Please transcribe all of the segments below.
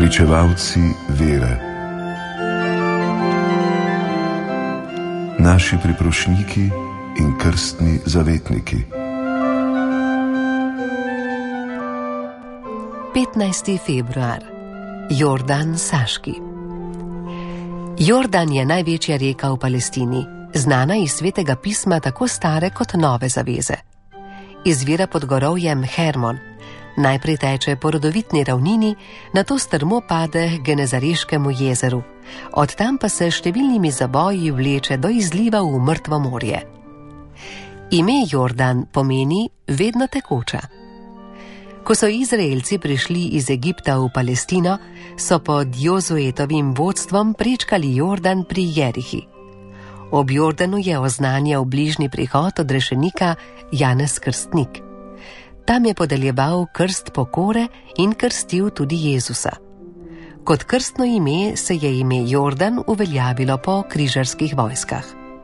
Prepričevalci vere. Naši priprošniki in krstni zavetniki. 15. februar. Jordan Saški. Jordan je največja reka v Palestini, znana iz Svetega pisma tako stare kot Nove zaveze. Izvira pod gorovjem Hermon, najprej teče po rodovitni ravnini, nato strmo pade k Genezareškemu jezeru, od tam pa se številnimi zaboji vleče do izliva v Mrtvo morje. Ime Jordan pomeni vedno tekoča. Ko so Izraelci prišli iz Egipta v Palestino, so pod Jozuetovim vodstvom prečkali Jordan pri Jerihi. Ob Jordanu je oznanjal bližnji prihod odrešenika Janez Krstnik. Tam je podeljeval krst pokore in krstil tudi Jezusa. Kot krstno ime se je ime Jordan uveljavilo po križarskih vojskah.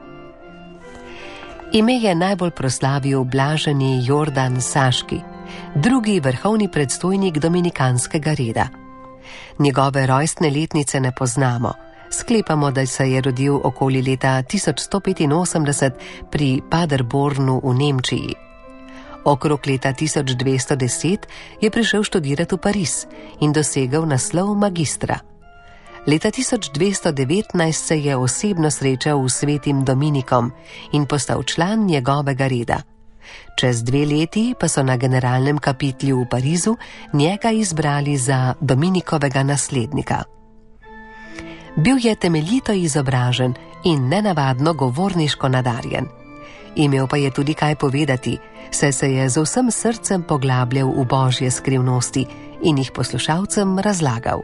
Ime je najbolj proslavil blaženi Jordan Saški, drugi vrhovni predstojnik dominikanskega reda. Njegove rojstne letnice ne poznamo, sklepamo, da se je rodil okoli leta 1185 pri Paderbornu v Nemčiji. Okrog leta 1210 je prišel študirati v Pariz in dosegel naslov magistra. Leta 1219 se je osebno srečal s svetim Dominikom in postal član njegovega reda. Čez 2 leti pa so na generalnem kapitlju v Parizu njega izbrali za Dominikovega naslednika. Bil je temeljito izobražen in nenavadno govorniško nadarjen. Imel pa je tudi kaj povedati, saj se je z vsem srcem poglabljal v božje skrivnosti in jih poslušalcem razlagal.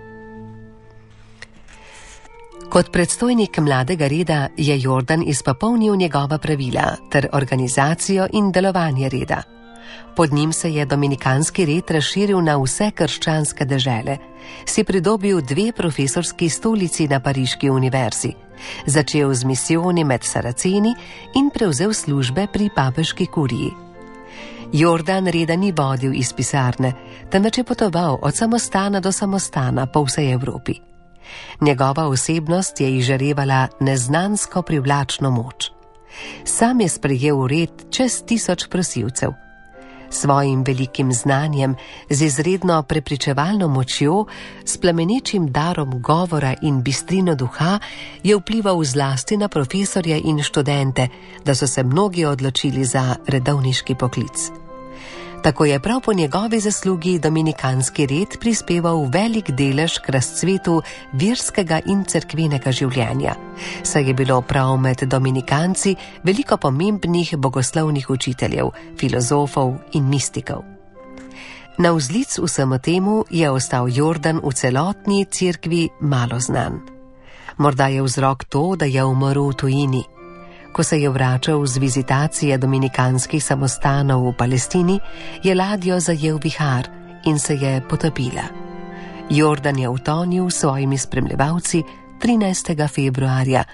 Kot predstojnik mladega reda je Jordan izpopolnil njegova pravila ter organizacijo in delovanje reda. Pod njim se je dominikanski red razširil na vse krščanske dežele, si pridobil 2 profesorski stolici na Pariški univerzi, začel z misijoni med Saraceni in prevzel službe pri papeški kuriji. Jordan reda ni vodil iz pisarne, temveč je potoval od samostana do samostana po vsej Evropi. Njegova osebnost je izžarevala neznansko privlačno moč. Sam je sprejel red čez 1000 prosilcev. Svojim velikim znanjem, z izredno prepričevalno močjo, s plemenečim darom govora in bistrino duha, je vplival zlasti na profesorje in študente, da so se mnogi odločili za redovniški poklic. Tako je prav po njegovi zaslugi dominikanski red prispeval velik delež k razcvetu verskega in cerkvenega življenja, saj je bilo prav med dominikanci veliko pomembnih bogoslovnih učiteljev, filozofov in mistikov. Navzlic vsemu temu je ostal Jordan v celotni cerkvi malo znan. Morda je vzrok to, da je umrl v tujini. Ko se je vračal z vizitacije dominikanskih samostanov v Palestini, je ladjo zajel vihar in se je potopila. Jordan je utonil s svojimi spremljevalci 13. februarja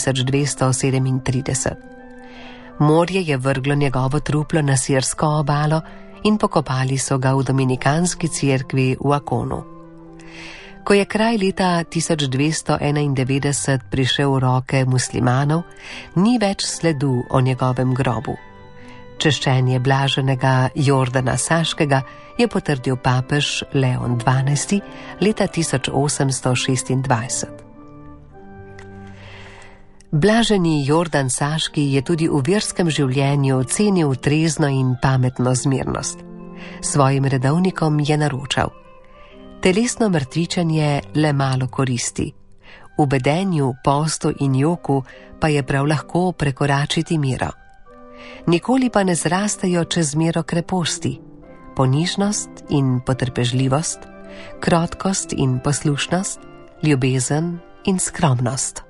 1237. Morje je vrglo njegovo truplo na sirsko obalo in pokopali so ga v dominikanski cerkvi v Akonu. Ko je kraj leta 1291 prišel v roke muslimanov, ni več sledu o njegovem grobu. Češčenje blaženega Jordana Saškega je potrdil papež Leon XII leta 1826. Blaženi Jordan Saški je tudi v verskem življenju cenil trezno in pametno zmernost. Svojim redovnikom je naročal: telesno mrtvičenje le malo koristi. V bedenju, postu in joku pa je prav lahko prekoračiti mero. Nikoli pa ne zrastejo čez mero kreposti, ponižnost in potrpežljivost, krotkost in poslušnost, ljubezen in skromnost.